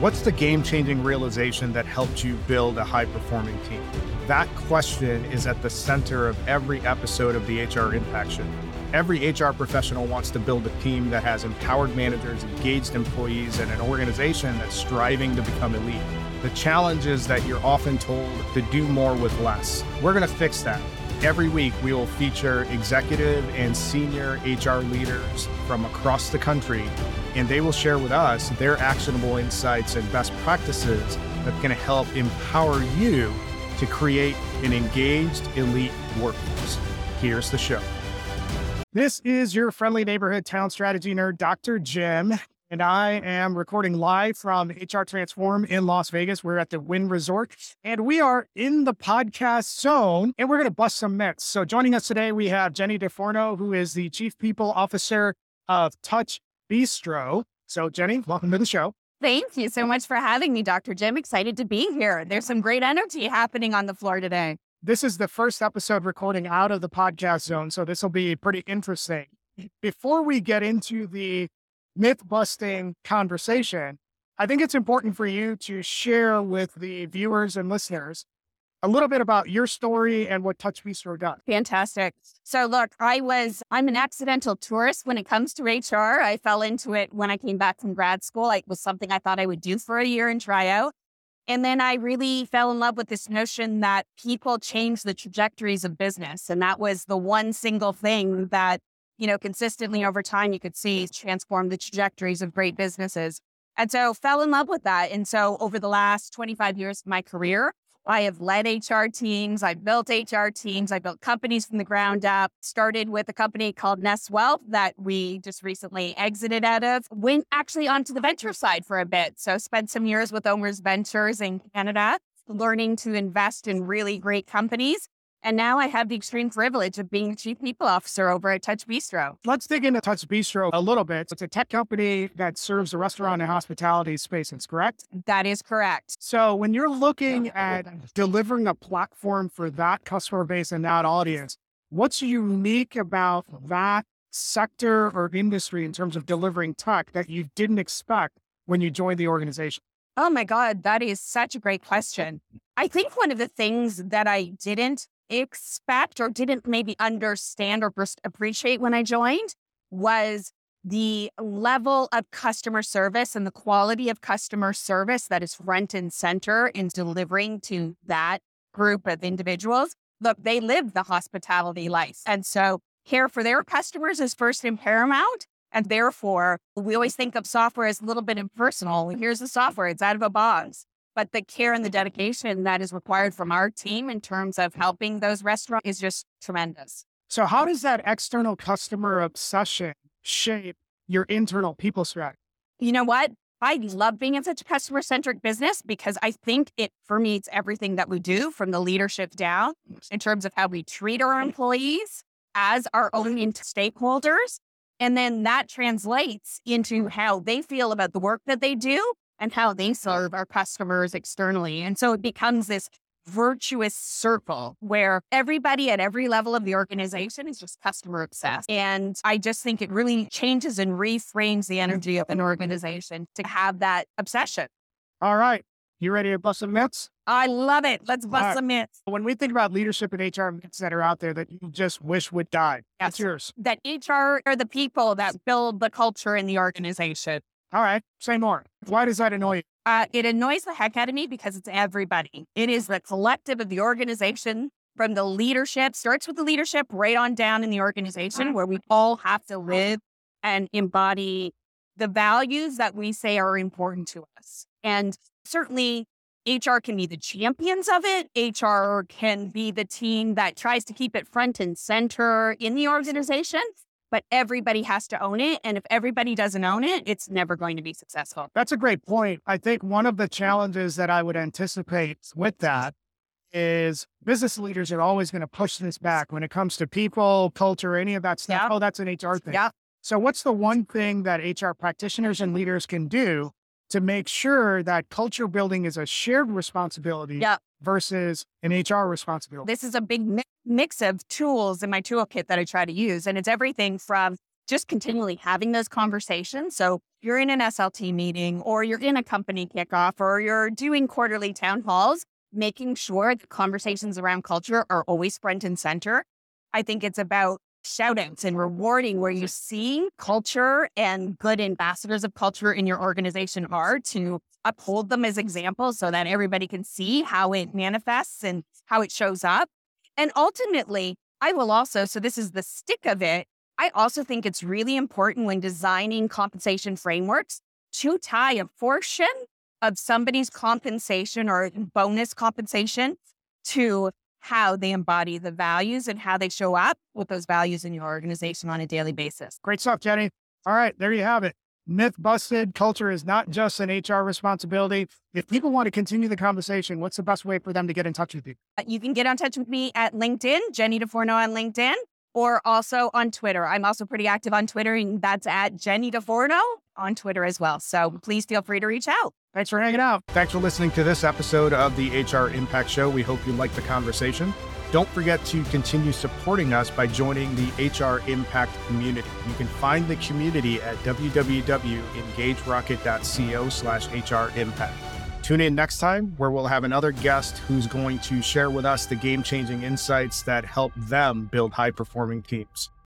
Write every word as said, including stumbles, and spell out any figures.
What's the game-changing realization that helped you build a high-performing team? That question is at the center of every episode of the H R Impact Show. Every H R professional wants to build a team that has empowered managers, engaged employees, and an organization that's striving to become elite. The challenge is that you're often told to do more with less. We're going to fix that. Every week, we will feature executive and senior H R leaders from across the country, and they will share with us their actionable insights and best practices that can help empower you to create an engaged, elite workforce. Here's the show. This is your friendly neighborhood town strategy nerd, Doctor Jim, and I am recording live from H R Transform in Las Vegas. We're at the Wynn Resort, and we are in the podcast zone, and we're going to bust some myths. So joining us today, we have Jenny DeForno, who is the Chief People Officer of Touch Bistro. So Jenny, welcome to the show. Thank you so much for having me, Doctor Jim. Excited to be here. There's some great energy happening on the floor today. This is the first episode recording out of the podcast zone, so this will be pretty interesting. Before we get into the myth-busting conversation, I think it's important for you to share with the viewers and listeners a little bit about your story and what Touch Bistro does. Fantastic. So look, I was, I'm an accidental tourist when it comes to H R. I fell into it when I came back from grad school. It was something I thought I would do for a year and try out. And then I really fell in love with this notion that people change the trajectories of business. And that was the one single thing that, you know, consistently over time, you could see transform the trajectories of great businesses. And so fell in love with that. And so over the last twenty-five years of my career, I have led H R teams. I built H R teams. I built companies from the ground up. Started with a company called Nest Wealth that we just recently exited out of. Went actually onto the venture side for a bit. So spent some years with Omer's Ventures in Canada, learning to invest in really great companies. And now I have the extreme privilege of being Chief People Officer over at Touch Bistro. Let's dig into Touch Bistro a little bit. It's a tech company that serves the restaurant and hospitality spaces, correct? That is correct. So when you're looking at delivering a platform for that customer base and that audience, what's unique about that sector or industry in terms of delivering tech that you didn't expect when you joined the organization? Oh my God, that is such a great question. I think one of the things that I didn't expect or didn't maybe understand or appreciate when I joined was the level of customer service and the quality of customer service that is front and center in delivering to that group of individuals. Look, they live the hospitality life. And so care for their customers is first and paramount. And therefore, we always think of software as a little bit impersonal. Here's the software, it's out of a box. But the care and the dedication that is required from our team in terms of helping those restaurants is just tremendous. So how does that external customer obsession shape your internal people strategy? You know what? I love being in such a customer-centric business because I think it permeates everything that we do from the leadership down in terms of how we treat our employees as our own stakeholders. And then that translates into how they feel about the work that they do and how they serve our customers externally. And so it becomes this virtuous circle where everybody at every level of the organization is just customer obsessed. And I just think it really changes and reframes the energy of an organization to have that obsession. All right. You ready to bust some myths? I love it. Let's bust right. some myths. When we think about leadership and H R myths that are out there that you just wish would die, yes. What's yours? That H R are the people that build the culture in the organization. All right, say more. Why does that annoy you? Uh, it annoys the heck out of me because it's everybody. It is the collective of the organization from the leadership, starts with the leadership right on down in the organization where we all have to live and embody the values that we say are important to us. And certainly H R can be the champions of it. H R can be the team that tries to keep it front and center in the organization. But everybody has to own it. And if everybody doesn't own it, it's never going to be successful. That's a great point. I think one of the challenges that I would anticipate with that is business leaders are always going to push this back when it comes to people, culture, any of that stuff. Yeah. Oh, that's an H R thing. Yeah. So what's the one thing that H R practitioners and leaders can do to make sure that culture building is a shared responsibility yeah. versus an H R responsibility? This is a big mi- mix of tools in my toolkit that I try to use. And it's everything from just continually having those conversations. So you're in an S L T meeting, or you're in a company kickoff, or you're doing quarterly town halls, making sure the conversations around culture are always front and center. I think it's about shout outs and rewarding where you see culture and good ambassadors of culture in your organization are, to uphold them as examples so that everybody can see how it manifests and how it shows up. And ultimately, I will also, so this is the stick of it, I also think it's really important when designing compensation frameworks to tie a portion of somebody's compensation or bonus compensation to how they embody the values and how they show up with those values in your organization on a daily basis. Great stuff, Jenny. All right, there you have it. Myth busted. Culture is not just an H R responsibility. If people want to continue the conversation, what's the best way for them to get in touch with you? You can get in touch with me at LinkedIn, Jenny DeForno on LinkedIn, or also on Twitter. I'm also pretty active on Twitter, and that's at Jenny DeForno on Twitter as well. So please feel free to reach out. Thanks for hanging out. Thanks for listening to this episode of the H R Impact Show. We hope you liked the conversation. Don't forget to continue supporting us by joining the H R Impact community. You can find the community at w w w dot engage rocket dot co slash H R Impact. Tune in next time, where we'll have another guest who's going to share with us the game-changing insights that help them build high-performing teams.